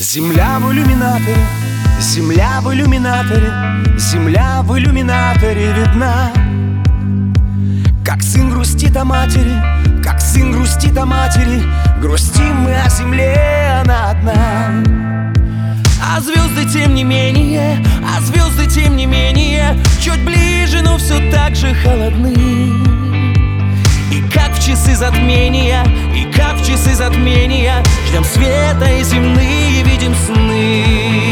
Земля в иллюминаторе, земля в иллюминаторе, земля в иллюминаторе видна. Как сын грустит о матери, как сын грустит о матери, грустим мы о земле, она одна. А звезды тем не менее, а звезды тем не менее, чуть ближе, но все так же холодны. И как в часы затмения, и как в часы затмения, ждем света и земные видим сны.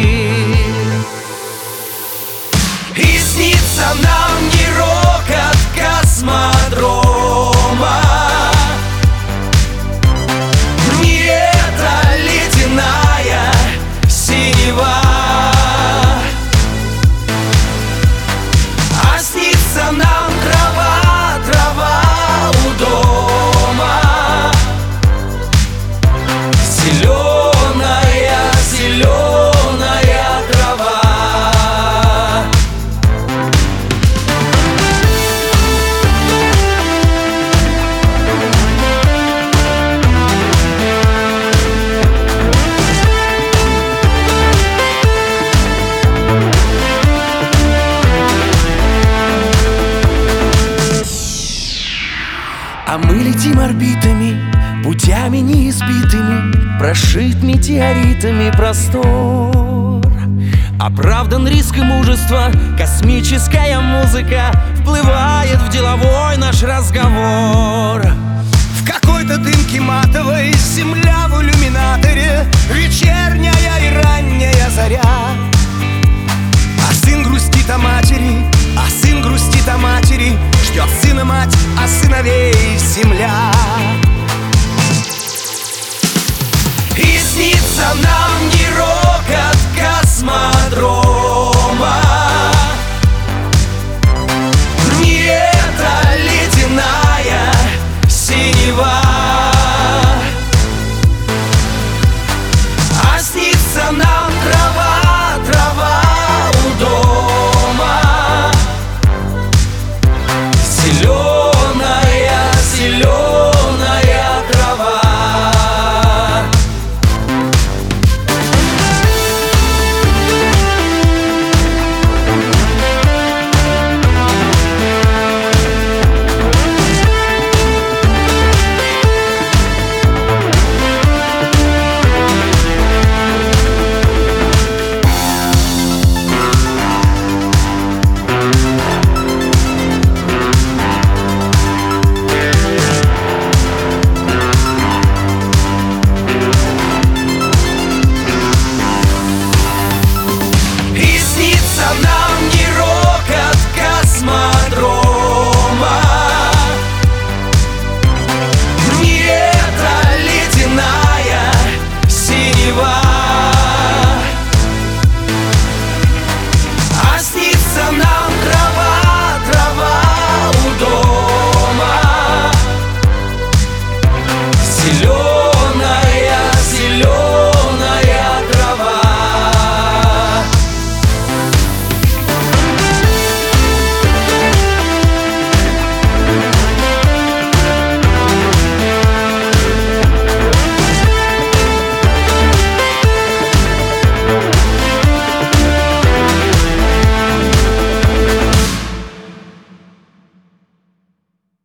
И снится нам не рокот космодрома, не эта ледяная синева, а снится нам трава, трава у дома, зеленая, зеленая трава. А мы летим орбитами, путями неизбитыми, прошит метеоритами простор. Оправдан риск и мужество, космическая музыка вплывает в деловой наш разговор. В какой-то дымке матовой земля в иллюминаторе, вечерняя и ранняя заря. А сын грустит о матери, а сын грустит о матери, ждет сына мать, а сыновей земля. И снится нам не рокот космодрома, не эта ледяная синева, а снится нам трава, трава у дома, зеленая, зеленая трава. Нам не рокот космодрома, не эта ледяная синева, а снится нам трава, трава у дома, зеленая.